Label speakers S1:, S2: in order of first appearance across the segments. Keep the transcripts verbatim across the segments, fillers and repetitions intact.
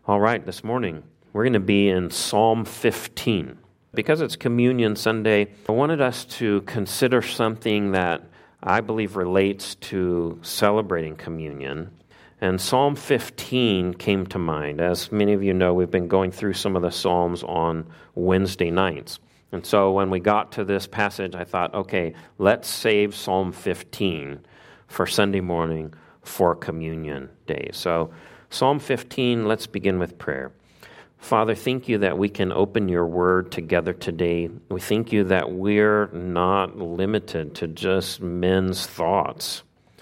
S1: All right, this morning we're going to be in Psalm fifteen. Because it's Communion Sunday, I wanted us to consider something that I believe relates to celebrating communion. And Psalm fifteen came to mind. As many of you know, we've been going through some of the Psalms on Wednesday nights. And so when we got to this passage, I thought, okay, let's save Psalm fifteen for Sunday morning for Communion Day. So Psalm fifteen, let's begin with prayer. Father, thank you that we can open your word together today. We thank you that we're not limited to just men's thoughts,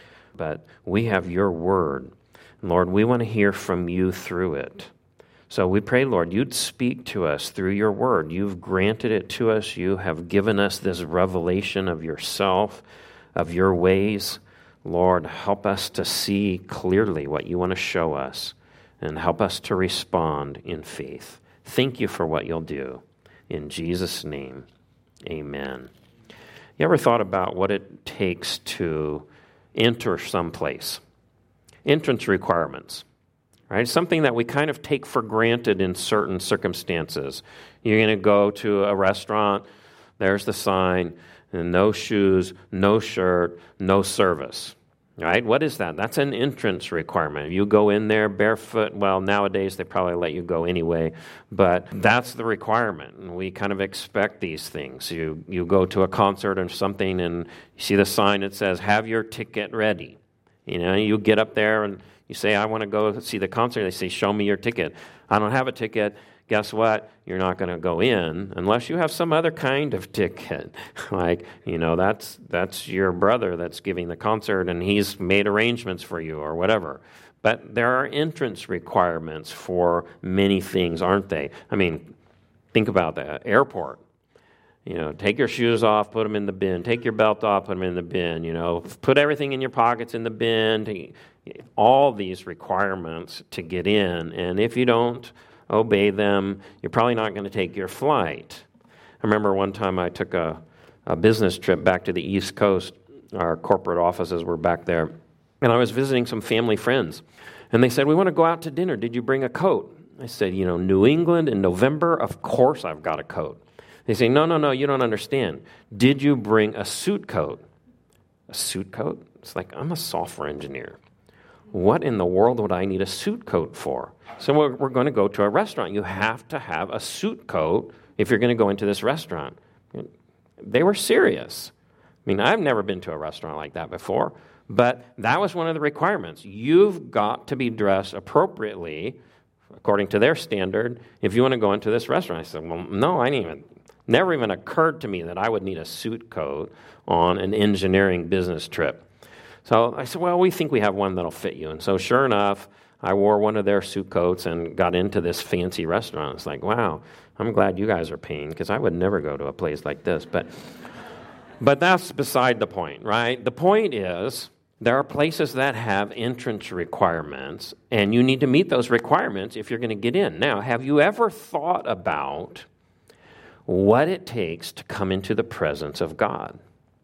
S1: but we have your word. Lord, we want to hear from you through it. So we pray, Lord, you'd speak to us through your word. You've granted it to us. You have given us this revelation of yourself, of your ways. Lord, help us to see clearly what you want to show us and help us to respond in faith. Thank you for what you'll do. In Jesus' name, amen. You ever thought about what it takes to enter someplace? Entrance requirements, right? Something that we kind of take for granted in certain circumstances. You're going to go to a restaurant, there's the sign, and no shoes, no shirt, no service, right? What is that? That's an entrance requirement. You go in there barefoot. Well, nowadays they probably let you go anyway, but that's the requirement. And we kind of expect these things. You you go to a concert or something and you see the sign that says, have your ticket ready. You know, you get up there and you say, I want to go see the concert. They say, show me your ticket. I don't have a ticket. Guess what? You're not going to go in unless you have some other kind of ticket. Like, you know, that's that's your brother that's giving the concert and he's made arrangements for you or whatever. But there are entrance requirements for many things, aren't they? I mean, think about the airport. You know, take your shoes off, put them in the bin. Take your belt off, put them in the bin. You know, put everything in your pockets in the bin. All these requirements to get in. And if you don't obey them, you're probably not going to take your flight. I remember one time I took a, a business trip back to the East Coast. Our corporate offices were back there. And I was visiting some family friends. And they said, we want to go out to dinner. Did you bring a coat? I said, you know, New England in November? Of course I've got a coat. They say, no, no, no, you don't understand. Did you bring a suit coat? A suit coat? It's like, I'm a software engineer. What in the world would I need a suit coat for? So we're, we're going to go to a restaurant. You have to have a suit coat if you're going to go into this restaurant. They were serious. I mean, I've never been to a restaurant like that before, but that was one of the requirements. You've got to be dressed appropriately according to their standard if you want to go into this restaurant. I said, well, no, I didn't even, never even occurred to me that I would need a suit coat on an engineering business trip. So I said, well, we think we have one that'll fit you. And so sure enough, I wore one of their suit coats and got into this fancy restaurant. It's like, wow, I'm glad you guys are paying because I would never go to a place like this. But, but that's beside the point, right? The point is there are places that have entrance requirements, and you need to meet those requirements if you're going to get in. Now, have you ever thought about what it takes to come into the presence of God?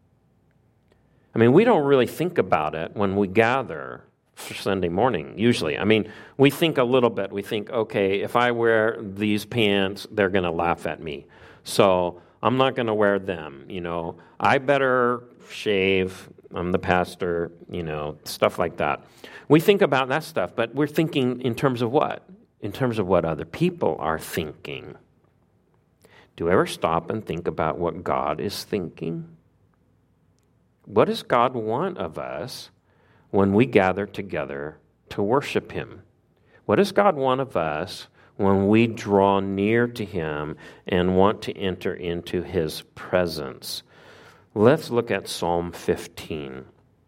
S1: I mean, we don't really think about it when we gather for Sunday morning, usually. I mean, we think a little bit. We think, okay, if I wear these pants, they're going to laugh at me. So I'm not going to wear them, you know. I better shave. I'm the pastor, you know, stuff like that. We think about that stuff, but we're thinking in terms of what? In terms of what other people are thinking. Do you ever stop and think about what God is thinking? What does God want of us when we gather together to worship Him? What does God want of us when we draw near to Him and want to enter into His presence? Let's look at Psalm fifteen.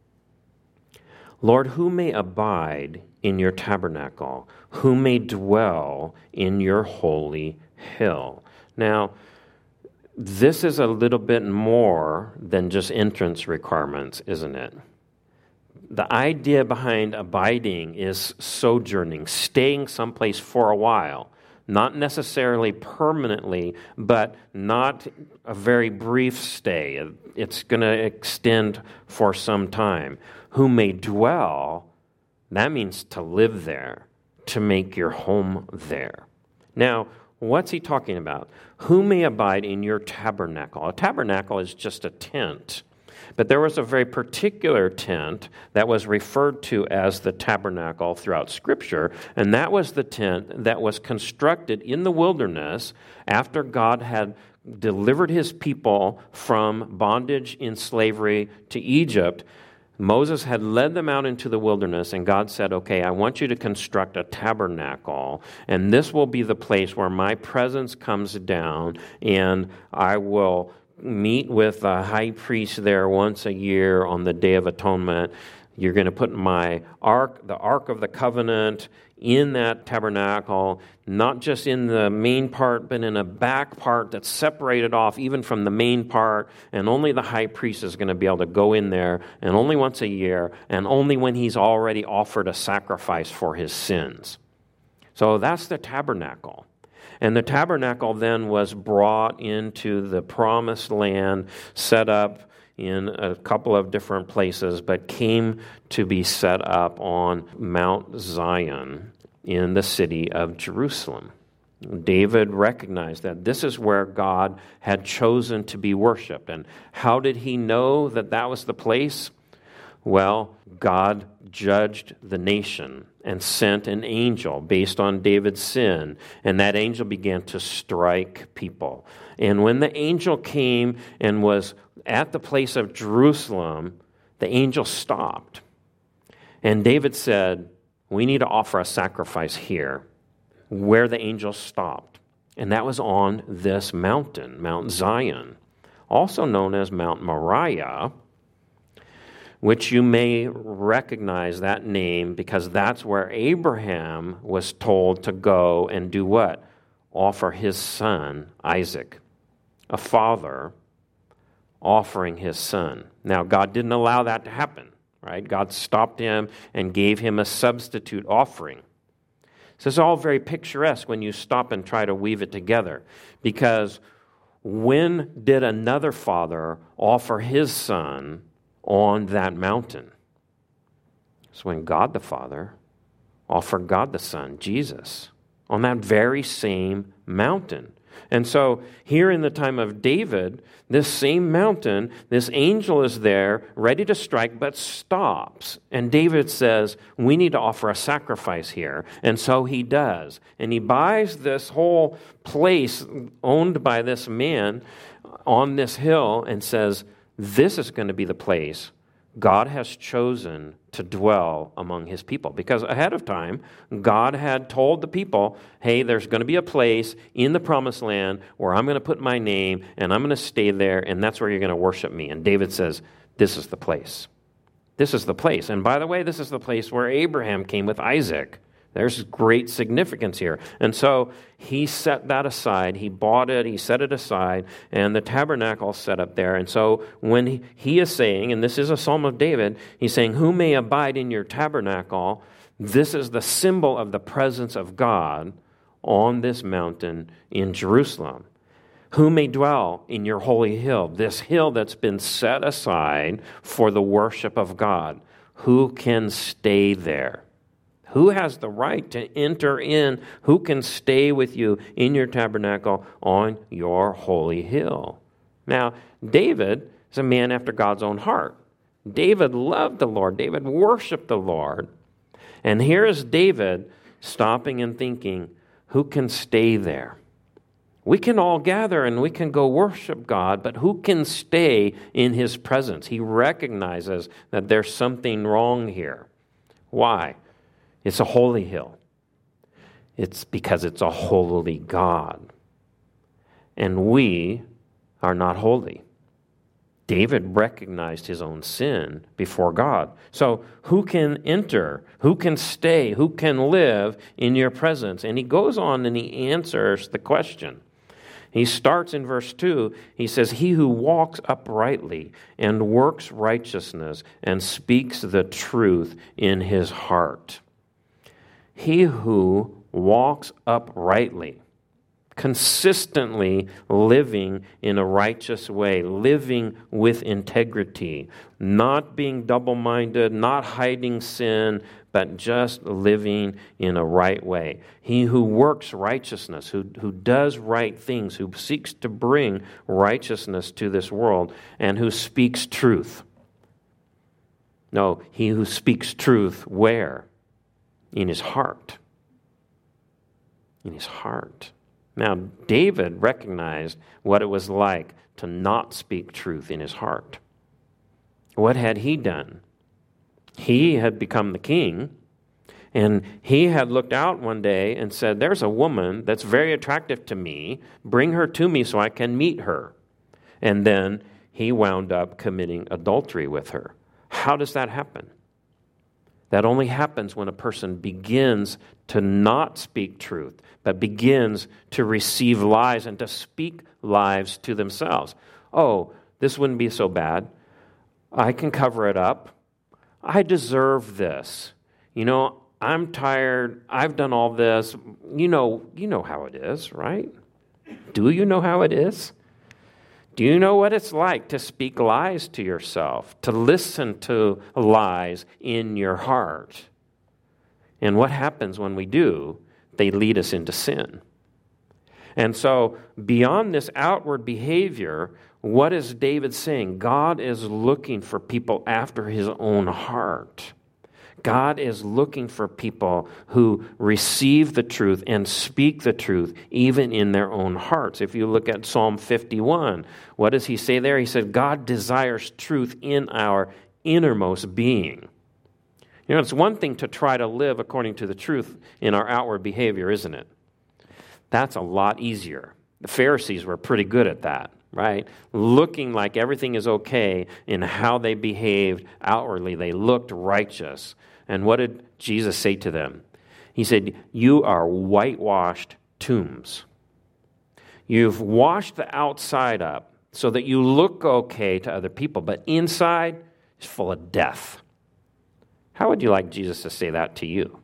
S1: Lord, who may abide in your tabernacle? Who may dwell in your holy hill? Now, this is a little bit more than just entrance requirements, isn't it? The idea behind abiding is sojourning, staying someplace for a while. Not necessarily permanently, but not a very brief stay. It's going to extend for some time. Who may dwell, that means to live there, to make your home there. Now, what's he talking about? Who may abide in your tabernacle? A tabernacle is just a tent. But there was a very particular tent that was referred to as the tabernacle throughout Scripture, and that was the tent that was constructed in the wilderness after God had delivered his people from bondage in slavery to Egypt. Moses had led them out into the wilderness, and God said, okay, I want you to construct a tabernacle, and this will be the place where my presence comes down, and I will meet with the high priest there once a year on the Day of Atonement. You're going to put my ark, the Ark of the Covenant, in that tabernacle, not just in the main part, but in a back part that's separated off even from the main part, and only the high priest is going to be able to go in there, and only once a year, and only when he's already offered a sacrifice for his sins. So that's the tabernacle. And the tabernacle then was brought into the promised land, set up in a couple of different places, but came to be set up on Mount Zion in the city of Jerusalem. David recognized that this is where God had chosen to be worshipped. And how did he know that that was the place? Well, God judged the nation and sent an angel based on David's sin, and that angel began to strike people. And when the angel came and was at the place of Jerusalem, the angel stopped. And David said, we need to offer a sacrifice here, where the angel stopped. And that was on this mountain, Mount Zion, also known as Mount Moriah, which you may recognize that name because that's where Abraham was told to go and do what? Offer his son, Isaac, a father offering his son. Now, God didn't allow that to happen, right? God stopped him and gave him a substitute offering. So it's all very picturesque when you stop and try to weave it together, because when did another father offer his son on that mountain? It's when God the Father offered God the Son, Jesus, on that very same mountain. And so here in the time of David, this same mountain, this angel is there ready to strike, but stops. And David says, we need to offer a sacrifice here. And so he does. And he buys this whole place owned by this man on this hill and says, this is going to be the place God has chosen to dwell among his people. Because ahead of time, God had told the people, hey, there's going to be a place in the promised land where I'm going to put my name and I'm going to stay there, and that's where you're going to worship me. And David says, this is the place. This is the place. And by the way, this is the place where Abraham came with Isaac. There's great significance here. And so he set that aside. He bought it. He set it aside. And the tabernacle set up there. And so when he, he is saying, and this is a Psalm of David, he's saying, who may abide in your tabernacle? This is the symbol of the presence of God on this mountain in Jerusalem. Who may dwell in your holy hill? This hill that's been set aside for the worship of God. Who can stay there? Who has the right to enter in? Who can stay with you in your tabernacle on your holy hill? Now, David is a man after God's own heart. David loved the Lord. David worshiped the Lord. And here is David stopping and thinking, who can stay there? We can all gather and we can go worship God, but who can stay in his presence? He recognizes that there's something wrong here. Why? It's a holy hill. It's because it's a holy God. And we are not holy. David recognized his own sin before God. So who can enter? Who can stay? Who can live in your presence? And he goes on and he answers the question. He starts in verse two. He says, he who walks uprightly and works righteousness and speaks the truth in his heart. He who walks uprightly, consistently living in a righteous way, living with integrity, not being double-minded, not hiding sin, but just living in a right way. He who works righteousness, who, who does right things, who seeks to bring righteousness to this world, and who speaks truth. No, he who speaks truth where? In his heart. In his heart. Now, David recognized what it was like to not speak truth in his heart. What had he done? He had become the king, and he had looked out one day and said, there's a woman that's very attractive to me. Bring her to me so I can meet her. And then he wound up committing adultery with her. How does that happen? That only happens when a person begins to not speak truth, but begins to receive lies and to speak lies to themselves. Oh, this wouldn't be so bad. I can cover it up. I deserve this. You know, I'm tired. I've done all this. You know, you know how it is, right? Do you know how it is? Do you know what it's like to speak lies to yourself, to listen to lies in your heart? And what happens when we do? They lead us into sin. And so, beyond this outward behavior, what is David saying? God is looking for people after his own heart. God is looking for people who receive the truth and speak the truth, even in their own hearts. If you look at Psalm fifty-one, what does he say there? He said, God desires truth in our innermost being. You know, it's one thing to try to live according to the truth in our outward behavior, isn't it? That's a lot easier. The Pharisees were pretty good at that, right? Looking like everything is okay in how they behaved outwardly. They looked righteous. And what did Jesus say to them? He said, you are whitewashed tombs. You've washed the outside up so that you look okay to other people, but inside is full of death. How would you like Jesus to say that to you?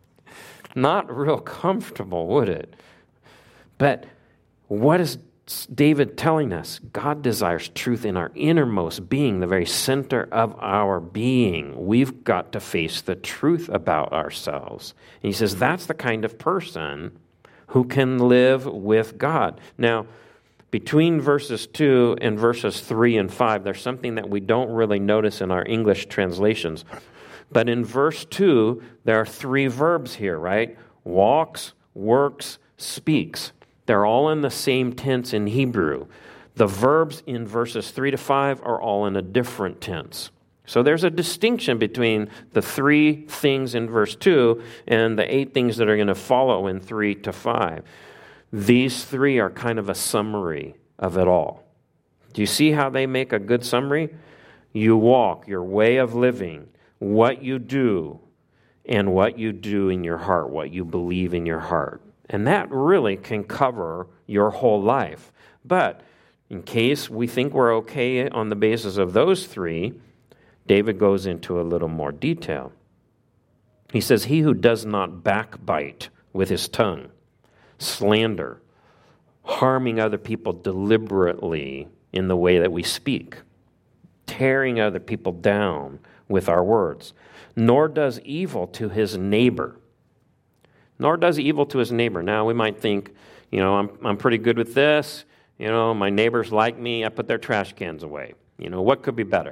S1: Not real comfortable, would it? But what is David telling us? God desires truth in our innermost being, the very center of our being. We've got to face the truth about ourselves. And he says that's the kind of person who can live with God. Now, between verses two and verses three and five, there's something that we don't really notice in our English translations. But in verse two, there are three verbs here, right? Walks, works, speaks. They're all in the same tense in Hebrew. The verbs in verses three to five are all in a different tense. So there's a distinction between the three things in verse two and the eight things that are going to follow in three to five. These three are kind of a summary of it all. Do you see how they make a good summary? You walk, your way of living, what you do, and what you do in your heart, what you believe in your heart. And that really can cover your whole life. But in case we think we're okay on the basis of those three, David goes into a little more detail. He says, he who does not backbite with his tongue, slander, harming other people deliberately in the way that we speak, tearing other people down with our words, nor does evil to his neighbor. Nor does he evil to his neighbor. Now, we might think, you know, I'm I'm pretty good with this. You know, my neighbors like me. I put their trash cans away. You know, what could be better?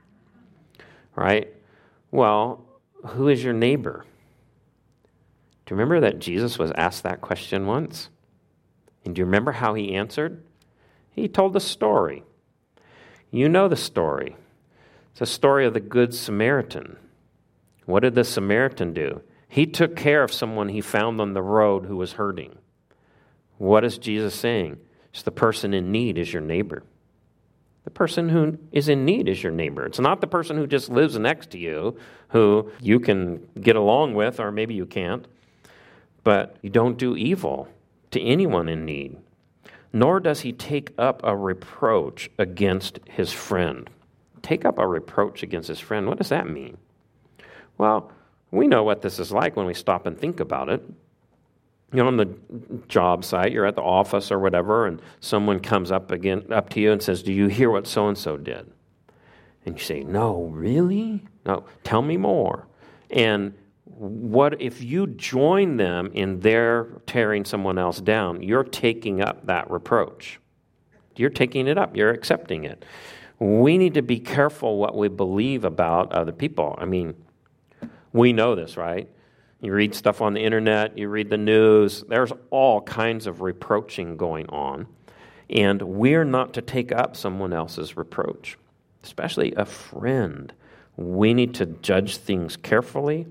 S1: Right? Well, who is your neighbor? Do you remember that Jesus was asked that question once? And do you remember how he answered? He told the story. You know the story. It's a story of the Good Samaritan. What did the Samaritan do? He took care of someone he found on the road who was hurting. What is Jesus saying? It's the person in need is your neighbor. The person who is in need is your neighbor. It's not the person who just lives next to you, who you can get along with, or maybe you can't. But you don't do evil to anyone in need. Nor does he take up a reproach against his friend. Take up a reproach against his friend. What does that mean? Well, we know what this is like when we stop and think about it. You know, on the job site, you're at the office or whatever, and someone comes up again up to you and says, do you hear what so-and-so did? And you say, no, really? No, tell me more. And what if you join them in their tearing someone else down? You're taking up that reproach. You're taking it up. You're accepting it. We need to be careful what we believe about other people. I mean, we know this, right? You read stuff on the internet, you read the news, there's all kinds of reproaching going on. And we're not to take up someone else's reproach, especially a friend. We need to judge things carefully,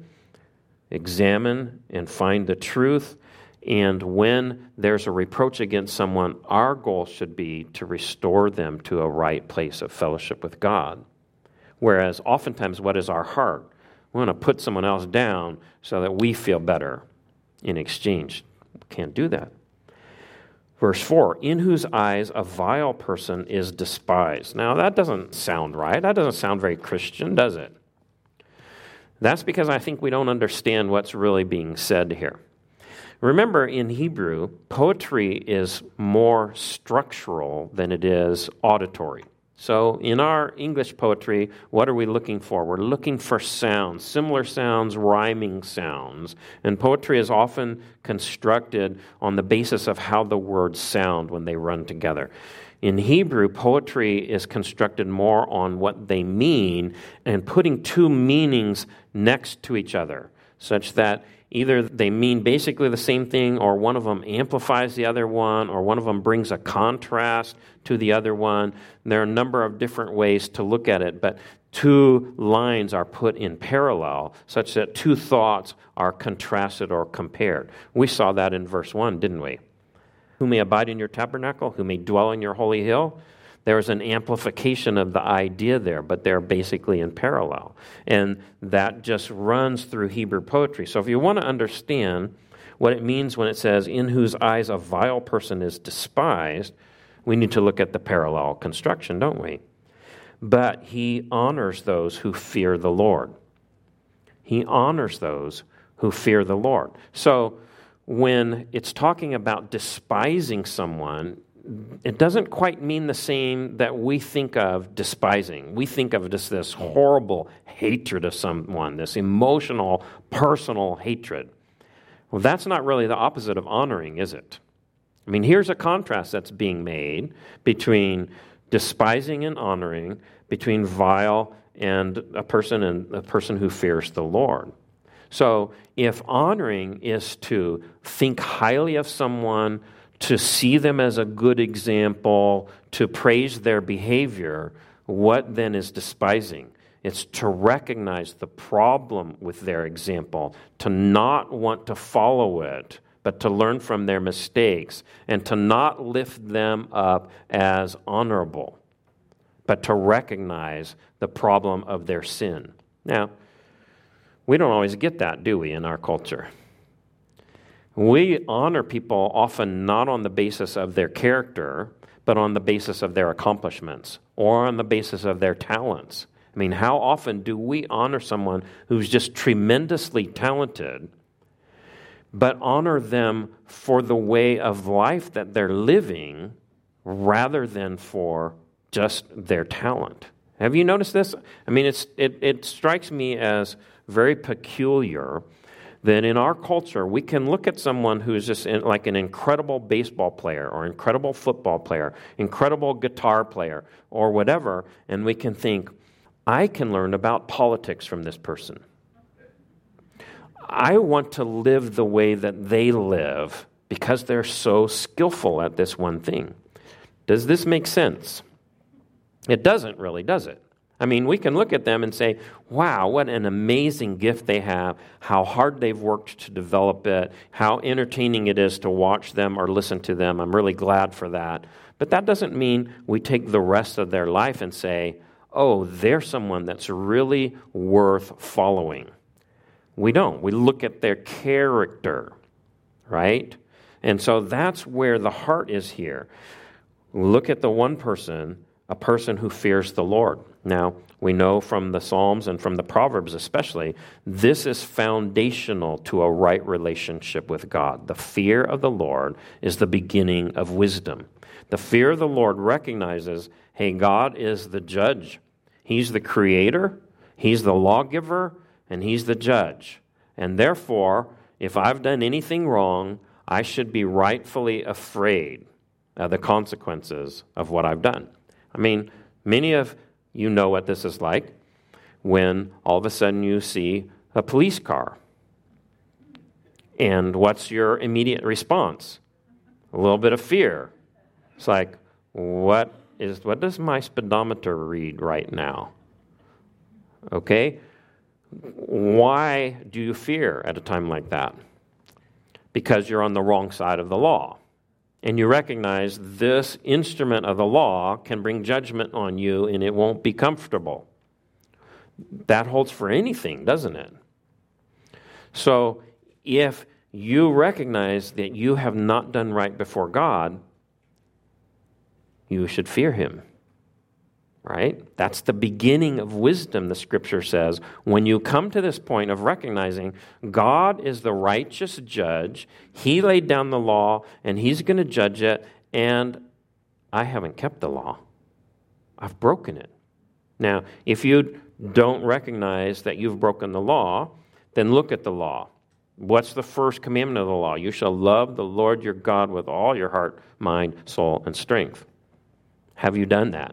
S1: examine and find the truth. And when there's a reproach against someone, our goal should be to restore them to a right place of fellowship with God. Whereas oftentimes, what is our heart? We want to put someone else down so that we feel better in exchange. We can't do that. Verse four, in whose eyes a vile person is despised. Now, that doesn't sound right. That doesn't sound very Christian, does it? That's because I think we don't understand what's really being said here. Remember, in Hebrew, poetry is more structural than it is auditory. So in our English poetry, what are we looking for? We're looking for sounds, similar sounds, rhyming sounds. And poetry is often constructed on the basis of how the words sound when they run together. In Hebrew, poetry is constructed more on what they mean and putting two meanings next to each other, such that either they mean basically the same thing, or one of them amplifies the other one, or one of them brings a contrast to the other one. There are a number of different ways to look at it, but two lines are put in parallel such that two thoughts are contrasted or compared. We saw that in verse one, didn't we? Who may abide in your tabernacle, who may dwell in your holy hill. There's an amplification of the idea there, but they're basically in parallel. And that just runs through Hebrew poetry. So if you want to understand what it means when it says, in whose eyes a vile person is despised, we need to look at the parallel construction, don't we? But he honors those who fear the Lord. He honors those who fear the Lord. So when it's talking about despising someone, it doesn't quite mean the same that we think of despising. We think of just this horrible hatred of someone, this emotional, personal hatred. Well, that's not really the opposite of honoring, is it? I mean, here's a contrast that's being made between despising and honoring, between vile and a person and a person who fears the Lord. So if honoring is to think highly of someone, to see them as a good example, to praise their behavior, what then is despising? It's to recognize the problem with their example, to not want to follow it, but to learn from their mistakes, and to not lift them up as honorable, but to recognize the problem of their sin. Now, we don't always get that, do we, in our culture? We honor people often not on the basis of their character, but on the basis of their accomplishments or on the basis of their talents. I mean, how often do we honor someone who's just tremendously talented, but honor them for the way of life that they're living rather than for just their talent? Have you noticed this? I mean, it's it, it strikes me as very peculiar that in our culture, we can look at someone who's just in, like an incredible baseball player or incredible football player, incredible guitar player or whatever, and we can think, I can learn about politics from this person. I want to live the way that they live because they're so skillful at this one thing. Does this make sense? It doesn't really, does it? I mean, we can look at them and say, wow, what an amazing gift they have, how hard they've worked to develop it, how entertaining it is to watch them or listen to them. I'm really glad for that. But that doesn't mean we take the rest of their life and say, oh, they're someone that's really worth following. We don't. We look at their character, right? And so that's where the heart is here. Look at the one person, a person who fears the Lord. Now, we know from the Psalms and from the Proverbs especially, this is foundational to a right relationship with God. The fear of the Lord is the beginning of wisdom. The fear of the Lord recognizes, hey, God is the judge. He's the creator, He's the lawgiver, and He's the judge. and therefore, if I've done anything wrong, I should be rightfully afraid of the consequences of what I've done. I mean, many of you know what this is like when all of a sudden you see a police car. And what's your immediate response? A little bit of fear. It's like, what is what does my speedometer read right now? Okay? Why do you fear at a time like that? Because you're on the wrong side of the law. And you recognize this instrument of the law can bring judgment on you and it won't be comfortable. That holds for anything, doesn't it? So if you recognize that you have not done right before God, you should fear him. Right? That's the beginning of wisdom, the scripture says. When you come to this point of recognizing God is the righteous judge, he laid down the law, and he's going to judge it, and I haven't kept the law. I've broken it. Now, if you don't recognize that you've broken the law, then look at the law. What's the first commandment of the law? You shall love the Lord your God with all your heart, mind, soul, and strength. Have you done that?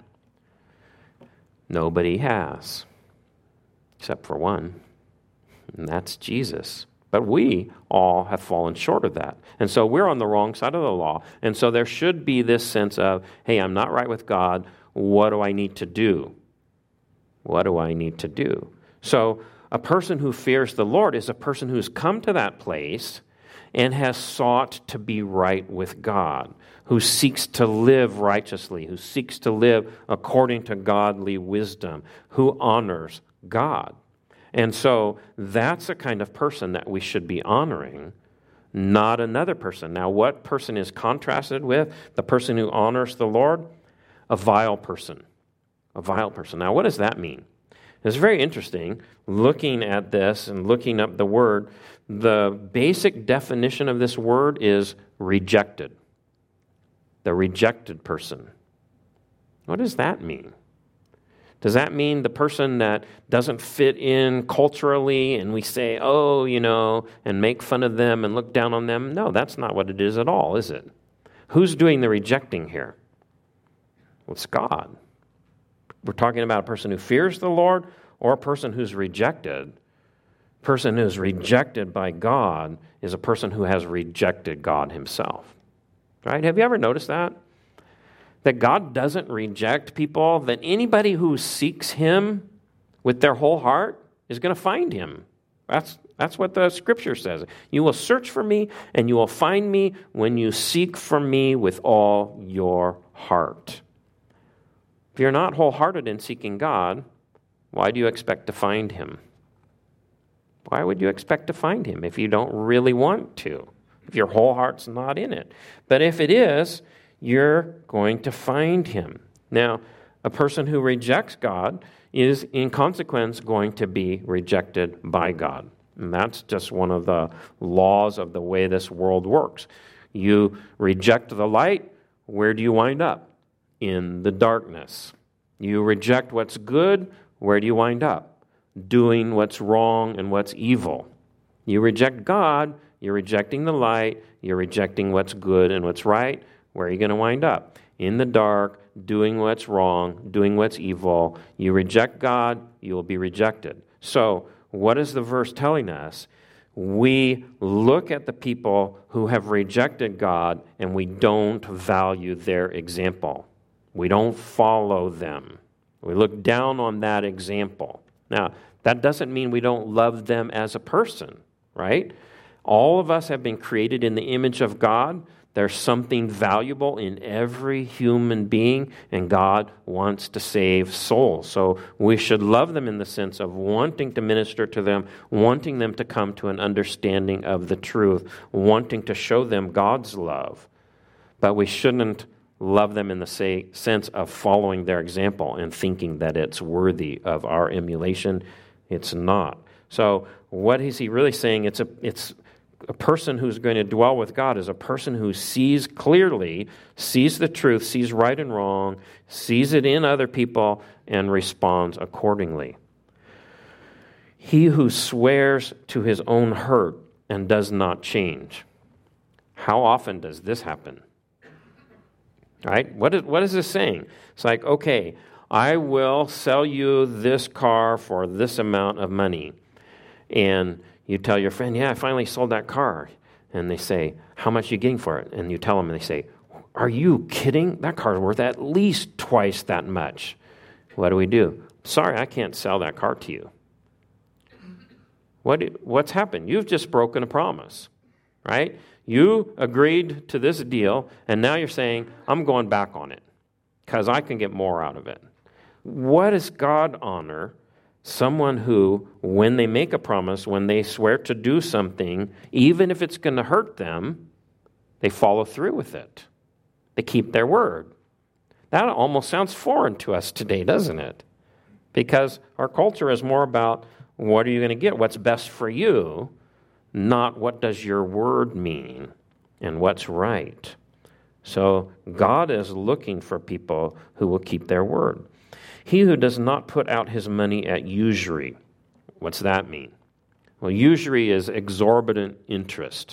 S1: Nobody has, except for one, and that's Jesus. But we all have fallen short of that. And so we're on the wrong side of the law. And so there should be this sense of, hey, I'm not right with God. What do I need to do? What do I need to do? So a person who fears the Lord is a person who's come to that place and has sought to be right with God, who seeks to live righteously, who seeks to live according to godly wisdom, who honors God. And so that's a kind of person that we should be honoring, not another person. Now, what person is contrasted with the person who honors the Lord? A vile person. A vile person. Now, what does that mean? It's very interesting looking at this and looking up the word. The basic definition of this word is rejected. The rejected person. What does that mean? Does that mean the person that doesn't fit in culturally and we say, oh, you know, and make fun of them and look down on them? No, that's not what it is at all, is it? Who's doing the rejecting here? Well, it's God. We're talking about a person who fears the Lord or a person who's rejected. A person who's rejected by God is a person who has rejected God himself. Right? Have you ever noticed that? That God doesn't reject people, that anybody who seeks him with their whole heart is going to find him. That's, that's what the scripture says. You will search for me and you will find me when you seek for me with all your heart. If you're not wholehearted in seeking God, why do you expect to find him? Why would you expect to find him if you don't really want to? If your whole heart's not in it. But if it is, you're going to find him. Now, a person who rejects God is, in consequence, going to be rejected by God. And that's just one of the laws of the way this world works. You reject the light, where do you wind up? In the darkness. You reject what's good, where do you wind up? Doing what's wrong and what's evil. You reject God, you're rejecting the light, you're rejecting what's good and what's right. Where are you going to wind up? In the dark, doing what's wrong, doing what's evil. You reject God, you will be rejected. So, what is the verse telling us? We look at the people who have rejected God and we don't value their example. We don't follow them. We look down on that example. Now, that doesn't mean we don't love them as a person, right? All of us have been created in the image of God. There's something valuable in every human being, and God wants to save souls. So we should love them in the sense of wanting to minister to them, wanting them to come to an understanding of the truth, wanting to show them God's love. But we shouldn't love them in the sense of following their example and thinking that it's worthy of our emulation. It's not. So what is he really saying? It's a it's a person who's going to dwell with God is a person who sees clearly, sees the truth, sees right and wrong, sees it in other people, and responds accordingly. He who swears to his own hurt and does not change. How often does this happen? Right? What is, what is this saying? It's like, okay, I will sell you this car for this amount of money. And you tell your friend, yeah, I finally sold that car. And they say, how much are you getting for it? And you tell them, and they say, are you kidding? That car's worth at least twice that much. What do we do? Sorry, I can't sell that car to you. What, what's happened? You've just broken a promise, right? You agreed to this deal, and now you're saying, I'm going back on it because I can get more out of it. What does God honor? Someone who, when they make a promise, when they swear to do something, even if it's going to hurt them, they follow through with it. They keep their word. That almost sounds foreign to us today, doesn't it? Because our culture is more about what are you going to get, what's best for you, not what does your word mean and what's right. So God is looking for people who will keep their word. He who does not put out his money at usury. What's that mean? Well, usury is exorbitant interest.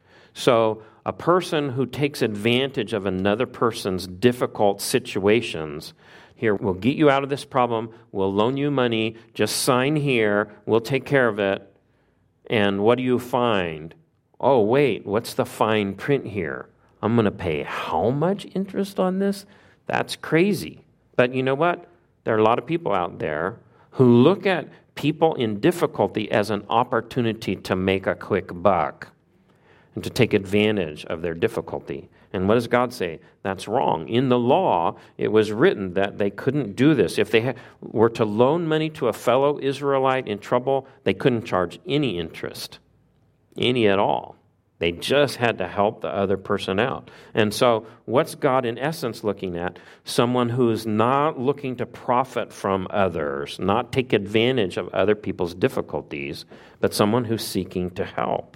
S1: So a person who takes advantage of another person's difficult situations, here, we'll get you out of this problem, we'll loan you money, just sign here, we'll take care of it. And what do you find? Oh, wait, what's the fine print here? I'm going to pay how much interest on this? That's crazy. But you know what? There are a lot of people out there who look at people in difficulty as an opportunity to make a quick buck and to take advantage of their difficulty. And what does God say? That's wrong. In the law, it was written that they couldn't do this. If they ha- were to loan money to a fellow Israelite in trouble, they couldn't charge any interest, any at all. They just had to help the other person out. And so what's God in essence looking at? Someone who's not looking to profit from others, not take advantage of other people's difficulties, but someone who's seeking to help.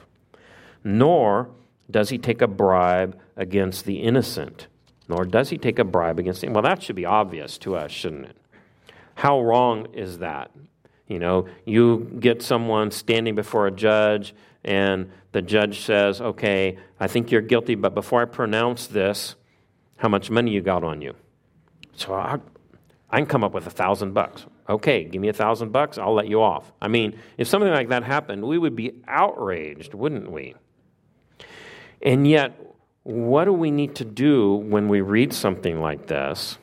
S1: Nor does he take a bribe against the innocent. Nor does he take a bribe against the... Well, that should be obvious to us, shouldn't it? How wrong is that? You know, you get someone standing before a judge, and the judge says, okay, I think you're guilty, but before I pronounce this, how much money you got on you? So I, I can come up with a thousand bucks. Okay, give me a thousand bucks, I'll let you off. I mean, if something like that happened, we would be outraged, wouldn't we? And yet, what do we need to do when we read something like this?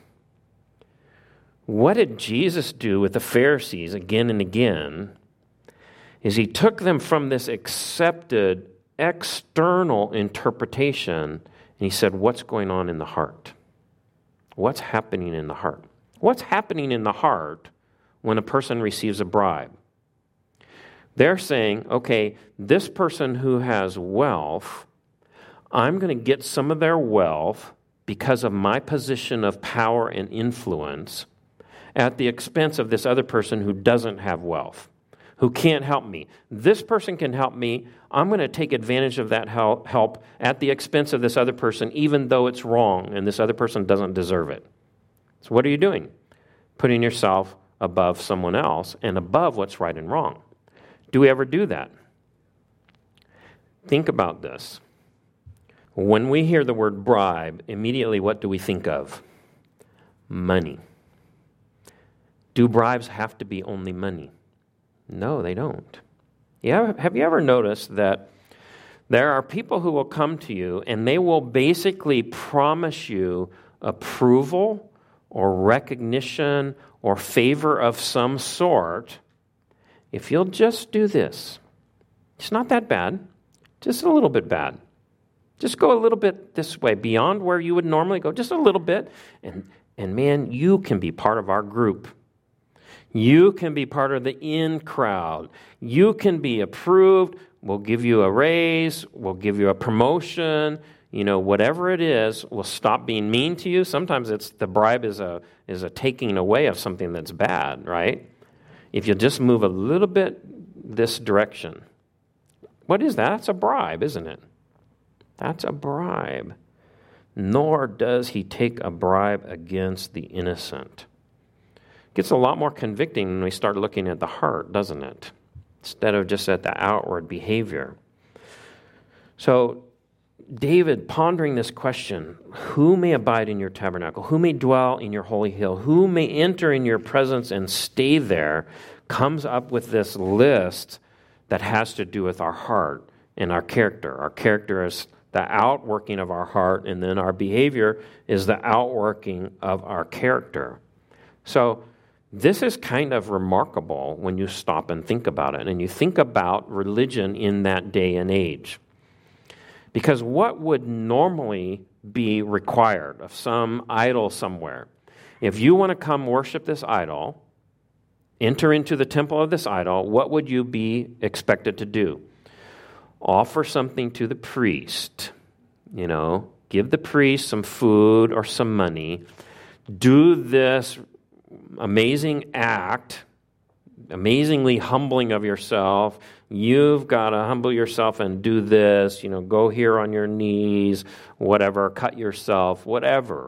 S1: What did Jesus do with the Pharisees again and again? Is he took them from this accepted external interpretation and he said, what's going on in the heart? What's happening in the heart? What's happening in the heart when a person receives a bribe? They're saying, okay, this person who has wealth, I'm going to get some of their wealth because of my position of power and influence at the expense of this other person who doesn't have wealth, who can't help me. This person can help me. I'm going to take advantage of that help at the expense of this other person, even though it's wrong and this other person doesn't deserve it. So what are you doing? Putting yourself above someone else and above what's right and wrong. Do we ever do that? Think about this. When we hear the word bribe, immediately what do we think of? Money. Do bribes have to be only money? No, they don't. Yeah, have you ever noticed that there are people who will come to you and they will basically promise you approval or recognition or favor of some sort if you'll just do this. It's not that bad, just a little bit bad. Just go a little bit this way, beyond where you would normally go, just a little bit. And, and man, you can be part of our group. You can be part of the in crowd. You can be approved. We'll give you a raise. We'll give you a promotion. You know, whatever it is, we'll stop being mean to you. Sometimes it's the bribe is a is a taking away of something that's bad, right? If you just move a little bit this direction. What is that? That's a bribe, isn't it? That's a bribe. Nor does he take a bribe against the innocent. It gets a lot more convicting when we start looking at the heart, doesn't it? instead of just at the outward behavior. So David pondering this question, who may abide in your tabernacle? Who may dwell in your holy hill? Who may enter in your presence and stay there? Comes up with this list that has to do with our heart and our character. Our character is the outworking of our heart, and then our behavior is the outworking of our character. So this is kind of remarkable when you stop and think about it, and you think about religion in that day and age. Because what would normally be required of some idol somewhere? If you want to come worship this idol, enter into the temple of this idol, what would you be expected to do? Offer something to the priest, you know, give the priest some food or some money, do this amazing act, amazingly humbling of yourself. You've got to humble yourself and do this, you know, go here on your knees, whatever, cut yourself, whatever.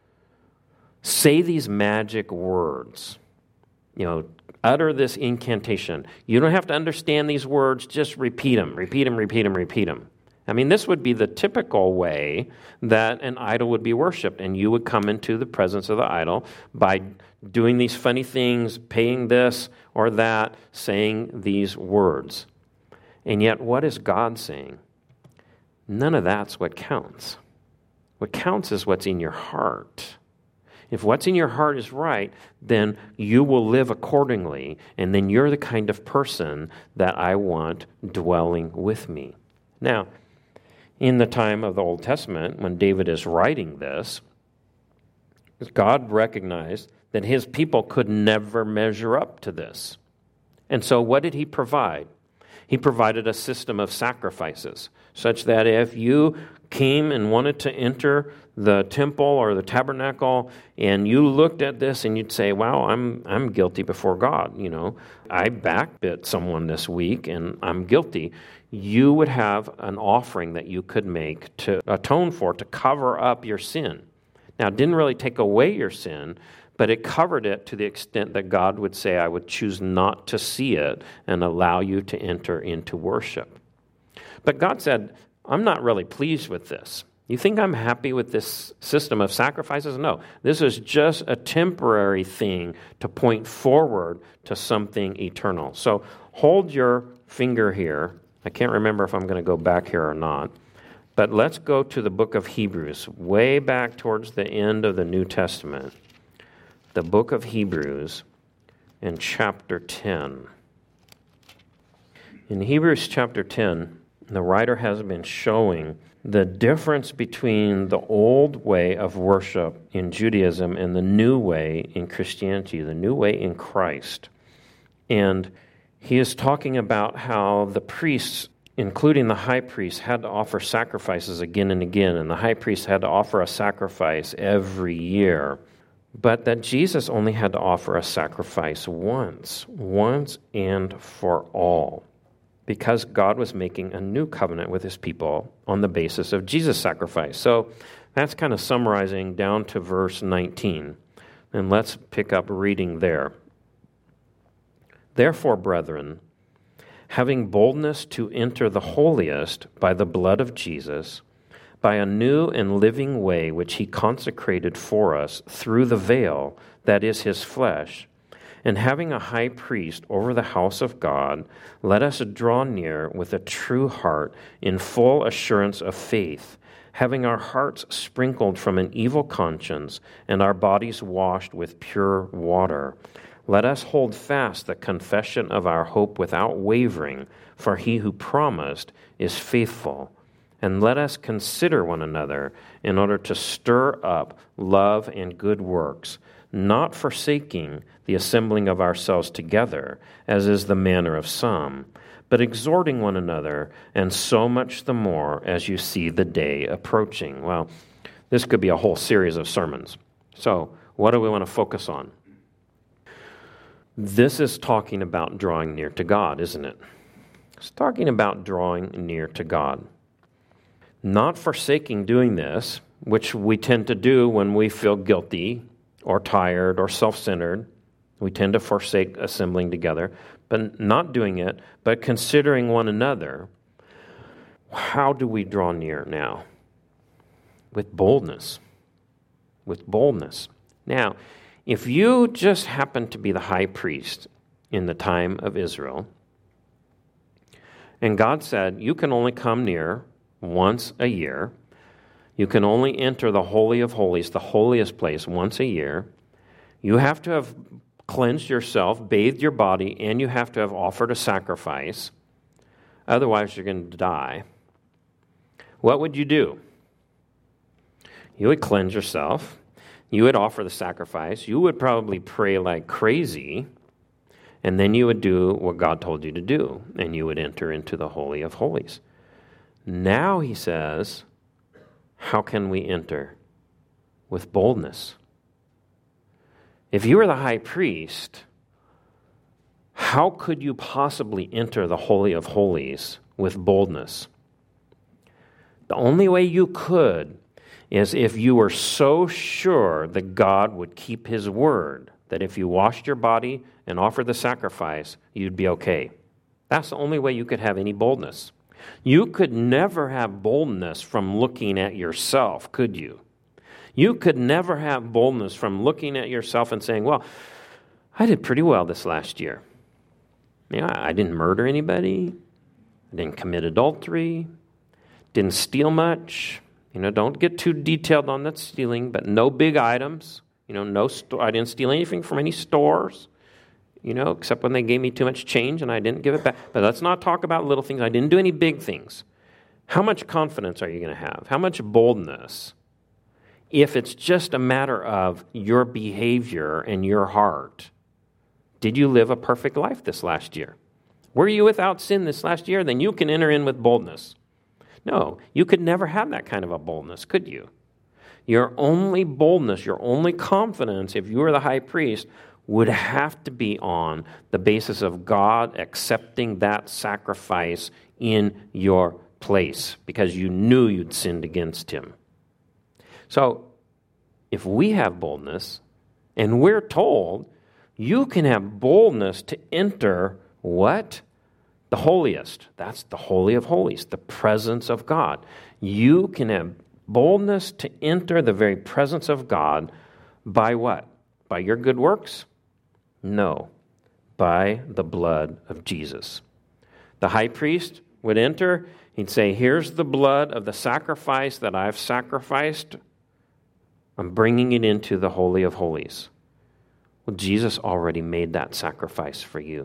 S1: Say these magic words, you know, utter this incantation. You don't have to understand these words, just repeat them, repeat them, repeat them, repeat them. I mean, this would be the typical way that an idol would be worshipped, and you would come into the presence of the idol by doing these funny things, paying this or that, saying these words. And yet, what is God saying? None of that's what counts. What counts is what's in your heart. If what's in your heart is right, then you will live accordingly, and then you're the kind of person that I want dwelling with me. Now, in the time of the Old Testament, when David is writing this, God recognized that his people could never measure up to this. And so what did he provide? He provided a system of sacrifices, such that if you came and wanted to enter the temple or the tabernacle, and you looked at this and you'd say, wow, I'm I'm guilty before God, you know. I backbit someone this week and I'm guilty. You would have an offering that you could make to atone for, to cover up your sin. Now, it didn't really take away your sin, but it covered it to the extent that God would say, I would choose not to see it and allow you to enter into worship. But God said, I'm not really pleased with this. You think I'm happy with this system of sacrifices? No, this is just a temporary thing to point forward to something eternal. So hold your finger here. I can't remember if I'm going to go back here or not. But let's go to the book of Hebrews, way back towards the end of the New Testament. The book of Hebrews in chapter ten. In Hebrews chapter ten, the writer has been showing the difference between the old way of worship in Judaism and the new way in Christianity, the new way in Christ. And he is talking about how the priests, including the high priest, had to offer sacrifices again and again, and the high priest had to offer a sacrifice every year. But that Jesus only had to offer a sacrifice once, once and for all, because God was making a new covenant with his people on the basis of Jesus' sacrifice. So that's kind of summarizing down to verse nineteen. And let's pick up reading there. Therefore, brethren, having boldness to enter the holiest by the blood of Jesus, by a new and living way which he consecrated for us through the veil, that is his flesh, and having a high priest over the house of God, let us draw near with a true heart in full assurance of faith, having our hearts sprinkled from an evil conscience and our bodies washed with pure water. Let us hold fast the confession of our hope without wavering, for he who promised is faithful. And let us consider one another in order to stir up love and good works, not forsaking the assembling of ourselves together, as is the manner of some, but exhorting one another, and so much the more as you see the day approaching. Well, this could be a whole series of sermons. So, what do we want to focus on? This is talking about drawing near to God, isn't it? It's talking about drawing near to God. Not forsaking doing this, which we tend to do when we feel guilty or tired or self-centered. We tend to forsake assembling together, but not doing it, but considering one another, how do we draw near now? With boldness. With boldness. Now, if you just happen to be the high priest in the time of Israel, and God said, you can only come near once a year, you can only enter the Holy of Holies, the holiest place, once a year, you have to have cleansed yourself, bathed your body, and you have to have offered a sacrifice. Otherwise, you're going to die. What would you do? You would cleanse yourself. You would offer the sacrifice. You would probably pray like crazy. And then you would do what God told you to do. And you would enter into the Holy of Holies. Now, he says, how can we enter? With boldness. If you were the high priest, how could you possibly enter the Holy of Holies with boldness? The only way you could is if you were so sure that God would keep his word, that if you washed your body and offered the sacrifice, you'd be okay. That's the only way you could have any boldness. You could never have boldness from looking at yourself, could you? You could never have boldness from looking at yourself and saying, well, I did pretty well this last year. Yeah, I didn't murder anybody. I didn't commit adultery. Didn't steal much. You know, don't get too detailed on that stealing, but no big items. You know, no. Sto- I didn't steal anything from any stores, you know, except when they gave me too much change and I didn't give it back. But let's not talk about little things. I didn't do any big things. How much confidence are you going to have? How much boldness? If it's just a matter of your behavior and your heart, did you live a perfect life this last year? Were you without sin this last year? Then you can enter in with boldness. No, you could never have that kind of a boldness, could you? Your only boldness, your only confidence, if you were the high priest, would have to be on the basis of God accepting that sacrifice in your place because you knew you'd sinned against him. So, if we have boldness, and we're told, you can have boldness to enter what? The holiest. That's the Holy of Holies, the presence of God. You can have boldness to enter the very presence of God by what? By your good works? No, by the blood of Jesus. The high priest would enter, he'd say, here's the blood of the sacrifice that I've sacrificed. I'm bringing it into the Holy of Holies. Well, Jesus already made that sacrifice for you.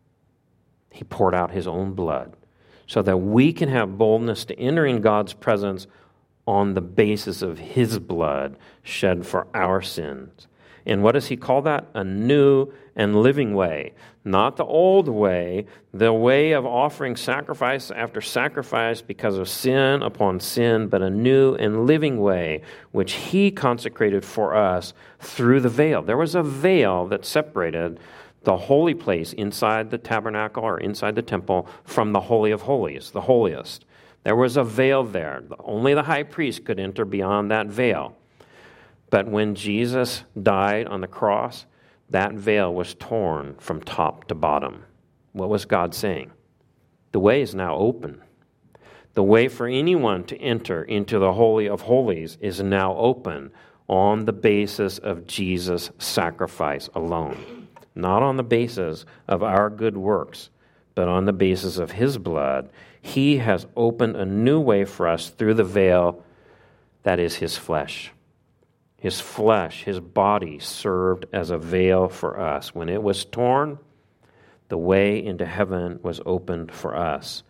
S1: He poured out his own blood so that we can have boldness to enter in God's presence on the basis of his blood shed for our sins. And what does he call that? A new and living way. Not the old way, the way of offering sacrifice after sacrifice because of sin upon sin, but a new and living way, which he consecrated for us through the veil. There was a veil that separated the holy place inside the tabernacle or inside the temple from the Holy of Holies, the holiest. There was a veil there. Only the high priest could enter beyond that veil. But when Jesus died on the cross, that veil was torn from top to bottom. What was God saying? The way is now open. The way for anyone to enter into the Holy of Holies is now open on the basis of Jesus' sacrifice alone. Not on the basis of our good works, but on the basis of his blood. He has opened a new way for us through the veil that is his flesh. His flesh, his body served as a veil for us. When it was torn, the way into heaven was opened for us.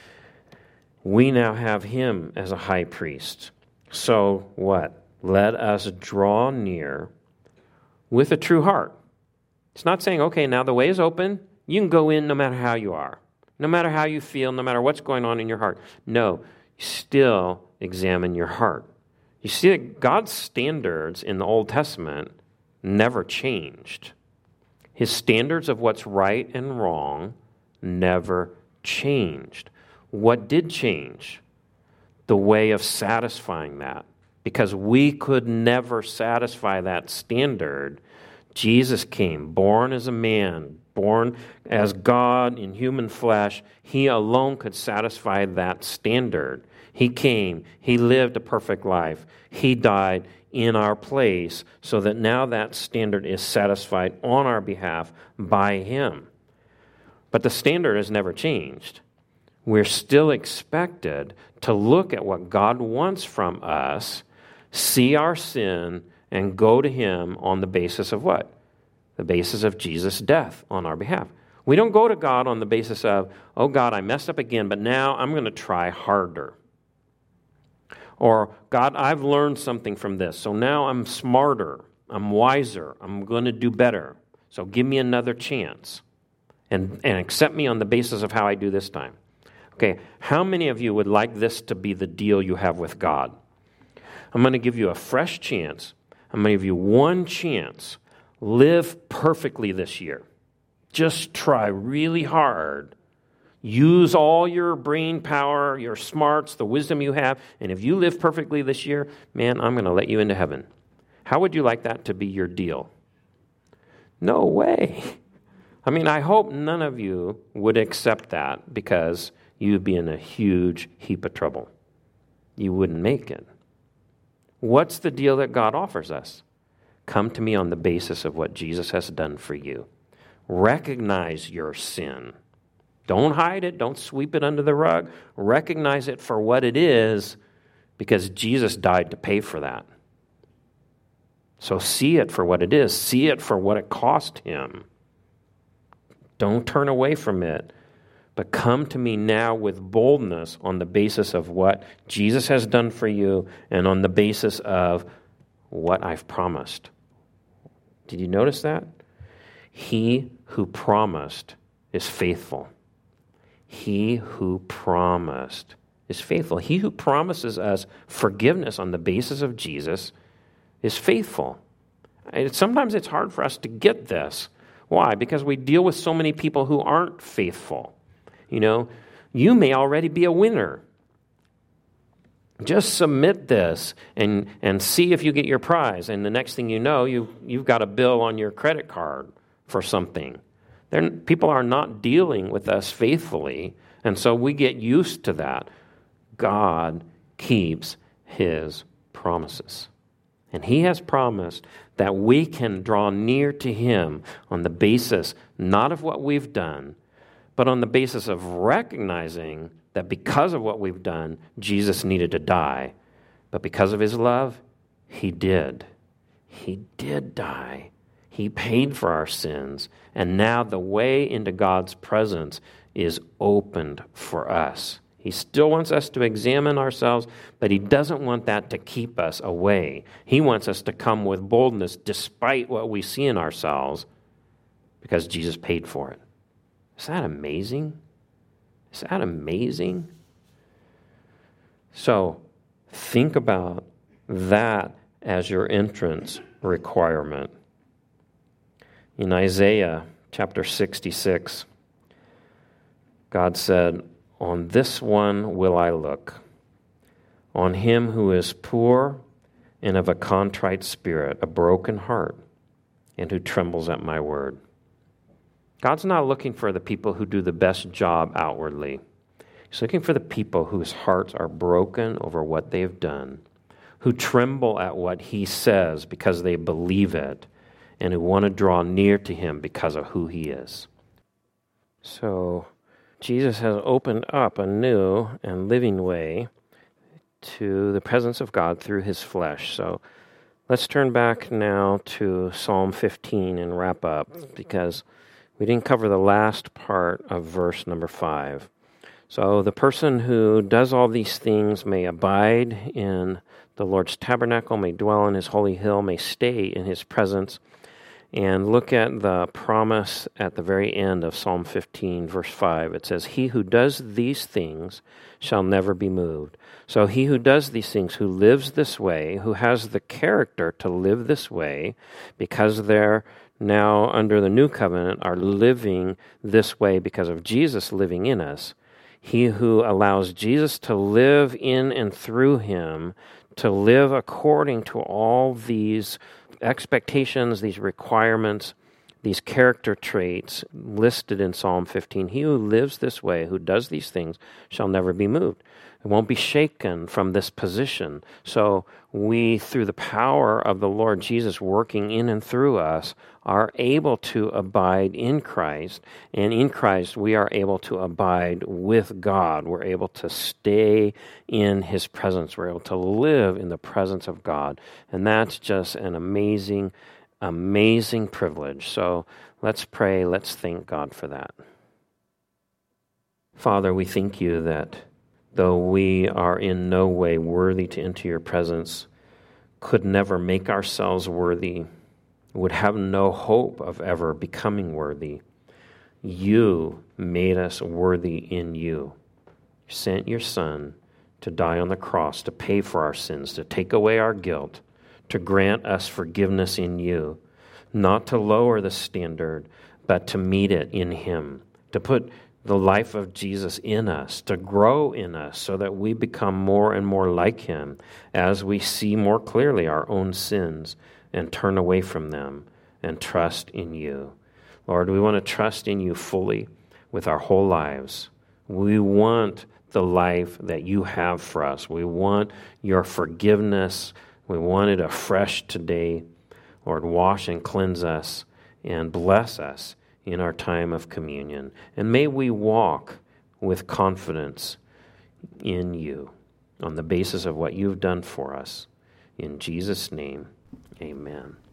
S1: We now have him as a high priest. So what? Let us draw near with a true heart. It's not saying, okay, now the way is open. You can go in no matter how you are, no matter how you feel, no matter what's going on in your heart. No, you still examine your heart. You see that God's standards in the Old Testament never changed. His standards of what's right and wrong never changed. What did change? The way of satisfying that. Because we could never satisfy that standard, Jesus came, born as a man, born as God in human flesh. He alone could satisfy that standard. He came. He lived a perfect life. He died in our place so that now that standard is satisfied on our behalf by Him. But the standard has never changed. We're still expected to look at what God wants from us, see our sin, and go to Him on the basis of what? The basis of Jesus' death on our behalf. We don't go to God on the basis of, oh God, I messed up again, but now I'm going to try harder. Or, God, I've learned something from this, so now I'm smarter, I'm wiser, I'm going to do better. So give me another chance and, and accept me on the basis of how I do this time. Okay, how many of you would like this to be the deal you have with God? I'm going to give you a fresh chance. I'm going to give you one chance. Live perfectly this year. Just try really hard. Use all your brain power, your smarts, the wisdom you have, and if you live perfectly this year, man, I'm going to let you into heaven. How would you like that to be your deal? No way. I mean, I hope none of you would accept that because you'd be in a huge heap of trouble. You wouldn't make it. What's the deal that God offers us? Come to me on the basis of what Jesus has done for you. Recognize your sin. Don't hide it. Don't sweep it under the rug. Recognize it for what it is because Jesus died to pay for that. So see it for what it is. See it for what it cost Him. Don't turn away from it, but come to me now with boldness on the basis of what Jesus has done for you and on the basis of what I've promised. Did you notice that? He who promised is faithful. He who promised is faithful. He who promises us forgiveness on the basis of Jesus is faithful. And sometimes it's hard for us to get this. Why? Because we deal with so many people who aren't faithful. You know, you may already be a winner. Just submit this and, and see if you get your prize. And the next thing you know, you, you've got a bill on your credit card for something. They're, people are not dealing with us faithfully, and so we get used to that. God keeps His promises. And He has promised that we can draw near to Him on the basis not of what we've done, but on the basis of recognizing that because of what we've done, Jesus needed to die. But because of His love, He did. He did die. He paid for our sins. And now the way into God's presence is opened for us. He still wants us to examine ourselves, but He doesn't want that to keep us away. He wants us to come with boldness despite what we see in ourselves because Jesus paid for it. Is that amazing? Is that amazing? So think about that as your entrance requirement. In Isaiah chapter sixty-six, God said, "On this one will I look, on him who is poor and of a contrite spirit, a broken heart, and who trembles at my word." God's not looking for the people who do the best job outwardly. He's looking for the people whose hearts are broken over what they've done, who tremble at what He says because they believe it, and who want to draw near to Him because of who He is. So Jesus has opened up a new and living way to the presence of God through His flesh. So let's turn back now to Psalm fifteen and wrap up, because we didn't cover the last part of verse number five. So the person who does all these things may abide in the Lord's tabernacle, may dwell on His holy hill, may stay in His presence. And look at the promise at the very end of Psalm fifteen, verse five. It says, "He who does these things shall never be moved." So he who does these things, who lives this way, who has the character to live this way, because they're now under the new covenant, are living this way because of Jesus living in us. He who allows Jesus to live in and through him, to live according to all these expectations, these requirements, these character traits listed in Psalm fifteen. He who lives this way, who does these things, shall never be moved. It won't be shaken from this position. So we, through the power of the Lord Jesus working in and through us, are able to abide in Christ. And in Christ, we are able to abide with God. We're able to stay in His presence. We're able to live in the presence of God. And that's just an amazing, amazing privilege. So let's pray. Let's thank God for that. Father, we thank you that though we are in no way worthy to enter your presence, could never make ourselves worthy, would have no hope of ever becoming worthy, you made us worthy in you. You sent your Son to die on the cross, to pay for our sins, to take away our guilt, to grant us forgiveness in you, not to lower the standard, but to meet it in Him, to put the life of Jesus in us, to grow in us so that we become more and more like Him as we see more clearly our own sins and turn away from them and trust in you. Lord, we want to trust in you fully with our whole lives. We want the life that you have for us. We want your forgiveness. We want it afresh today. Lord, wash and cleanse us and bless us in our time of communion. And may we walk with confidence in you on the basis of what you've done for us. In Jesus' name, amen.